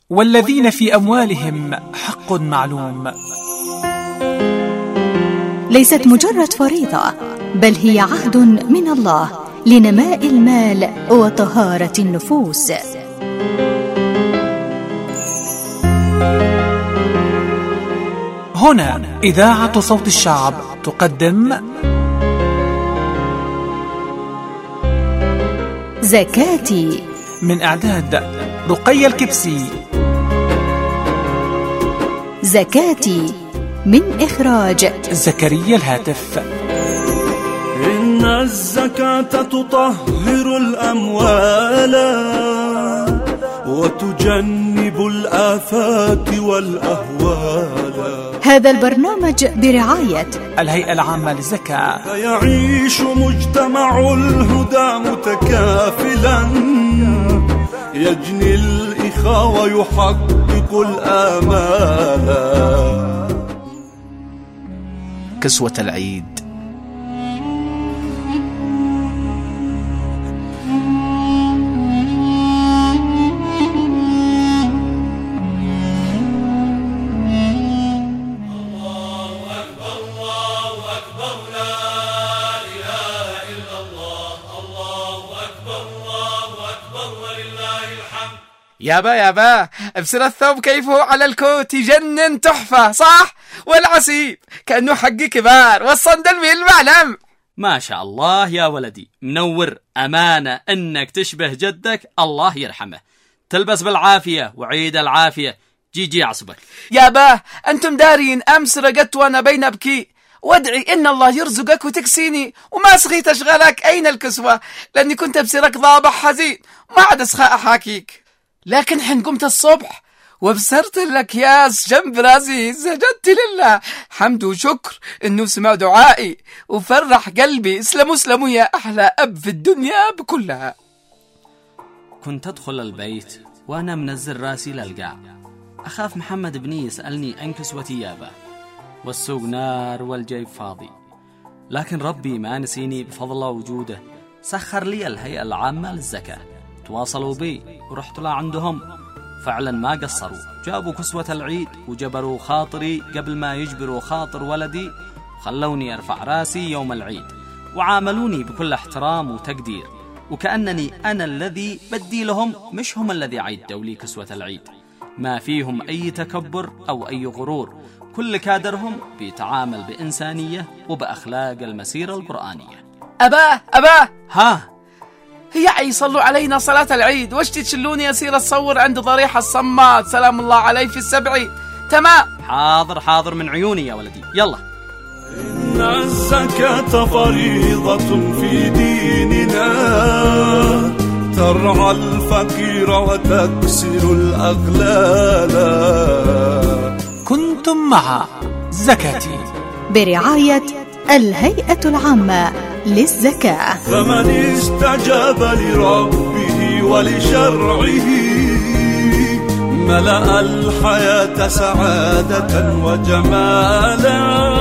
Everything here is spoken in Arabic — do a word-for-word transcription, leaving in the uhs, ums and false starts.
والذين في أموالهم حق معلوم. ليست مجرد فريضة، بل هي عهد من الله لنماء المال وطهارة النفوس. هنا إذاعة صوت الشعب تقدم زكاتي، من إعداد رقية الكبسي. زكاتي من إخراج زكريا الهاتف. إن الزكاة تطهر الأموال وتجنب الآفات والأهوال. هذا البرنامج برعاية الهيئة العامة للزكاة. يعيش مجتمع الهدى متكافلا، يجني الإخاء ويحقق الآمال. كسوة العيد. يابا يابا ابصر الثوب كيفه على الكوت، يجنن تحفة صح؟ والعسيب كأنه حق كبار، والصندل بالمعلم. ما شاء الله يا ولدي، منور. أمانة أنك تشبه جدك، الله يرحمه. تلبس بالعافية وعيد العافية. جي جي عصبك. يابا أنتم دارين أمس رقدت وأنا بين أبكي وادعي إن الله يرزقك وتكسيني، وما سخيت أشغالك أين الكسوة، لأني كنت أبصرك ضابح حزين ما عاد أسخاء أحاكيك. لكن حين قمت الصبح وابصرت لك ياس جنب راسي، سجدت لله حمد وشكر انه سمع دعائي وفرح قلبي. اسلموا اسلموا يا احلى اب في الدنيا بكلها. كنت ادخل البيت وانا منزل راسي للقاع، اخاف محمد بني يسألني عن كسوتي يابا، والسوق نار والجيب فاضي. لكن ربي ما نسيني بفضل وجوده، سخر لي الهيئة العامة للزكاة. تواصلوا بي ورحت لا عندهم، فعلا ما قصروا، جابوا كسوة العيد وجبروا خاطري قبل ما يجبروا خاطر ولدي، خلوني أرفع راسي يوم العيد، وعاملوني بكل احترام وتقدير، وكأنني أنا الذي بدي لهم، مش هم الذي عيدوا لي كسوة العيد. ما فيهم أي تكبر أو أي غرور، كل كادرهم بيتعامل بإنسانية وبأخلاق المسيرة القرآنية. أباه أباه ها هي يصلوا علينا صلاة العيد، واش تشلوني أسير أتصور عند ضريح الصماد سلام الله عليه في السبعي. تمام حاضر حاضر من عيوني يا ولدي. يلا. إن الزكاة فريضة في ديننا، ترعى الفقير وتكسر الأغلال. كنتم مع زكاتي برعاية الهيئة العامة للزكاة. فمن استجاب لربه ولشرعه ملأ الحياة سعادة وجمالا.